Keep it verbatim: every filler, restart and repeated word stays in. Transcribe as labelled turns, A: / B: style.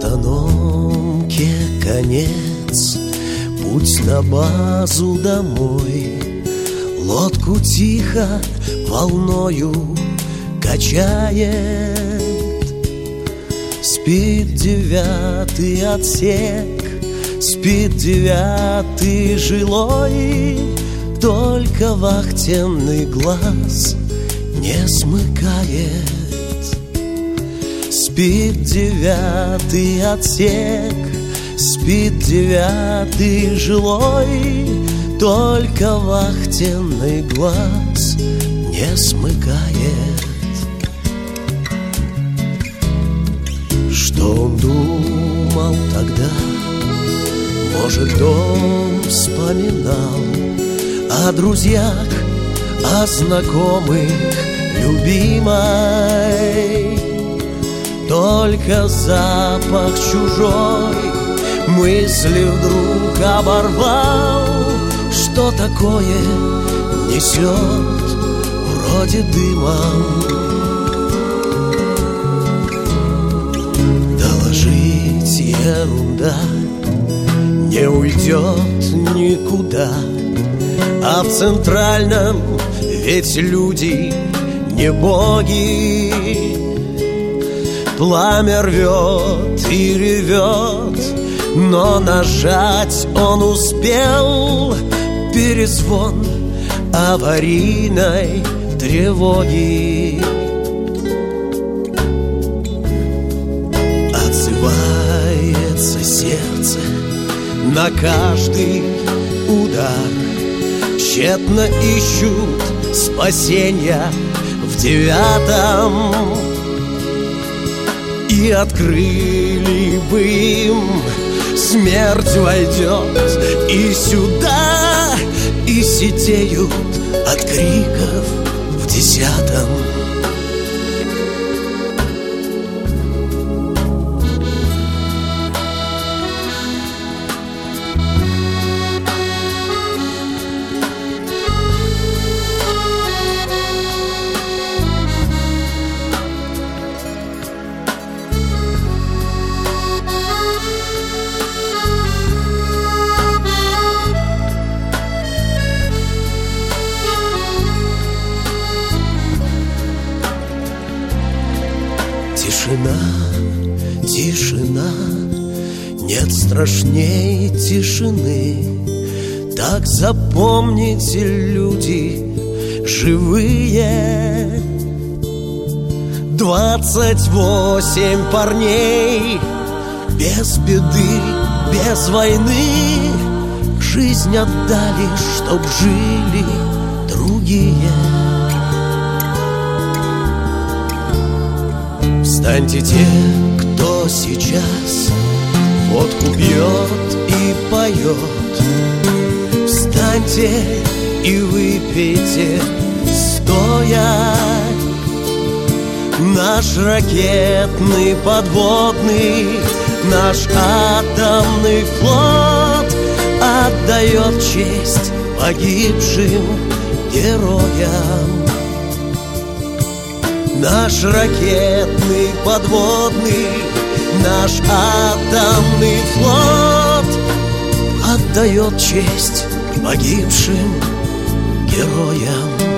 A: автономке конец, путь на базу домой. Лодку тихо волною качает. Спит девятый отсек, спит девятый жилой, только вахтенный глаз не смыкает. Спит девятый отсек, спит девятый жилой, только вахтенный глаз не смыкает. Что он думал тогда? Может, дом вспоминал о друзьях, о знакомых, любимой. Только запах чужой мысли вдруг оборвал. Что такое несет вроде дыма? Доложить ерунда, не уйдет никуда. А в центральном ведь люди не боги. Пламя рвет и ревет, но нажать он успел. Перезвон аварийной тревоги. Отзывается сердце на каждый удар. Тщетно ищут спасения в девятом. И открыли бы им, смерть войдет и сюда, и сидеют от криков в десятом. Тишина, тишина, нет страшней тишины. Так запомните, люди живые. Двадцать восемь парней без беды, без войны жизнь отдали, чтоб жили другие. Встаньте те, кто сейчас водку пьет и поет. Встаньте и выпейте стоя. Наш ракетный подводный, наш атомный флот отдает честь погибшим героям. Наш ракетный подводный, наш атомный флот отдает честь погибшим героям.